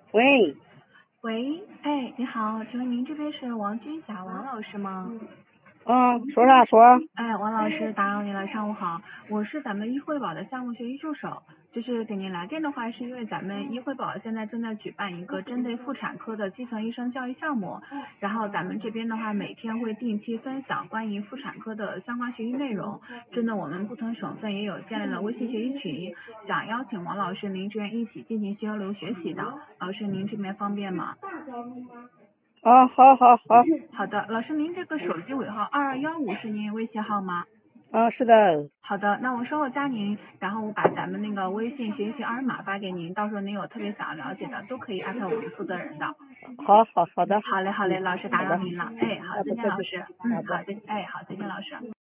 喂， 喂，哎，你好，请问您这边是王军霞王老师吗？ 说啥说？ 哎，王老师打扰您了，上午好，我是咱们医惠宝的项目学习助手，就是给您来电的话，是因为咱们医惠宝现在正在举办一个针对妇产科的基层医生教育项目，然后咱们这边的话每天会定期分享关于妇产科的相关学习内容，针对我们不同省份也有建立了微信学习群，想邀请王老师您这边一起进行交流学习的，老师您这边方便吗？ 好。 好的，老师，您这个手机尾号2215是您微信号吗？ 是的。 好的，那我稍后加您，然后我把咱们那个微信学习群二维码发给您，到时候您有特别想要了解的，都可以艾特我们负责人的。 好的。 好嘞，老师打好的。 扰您了，哎，好，再见， 不客气。 老师， 好的。 好，再见，老师。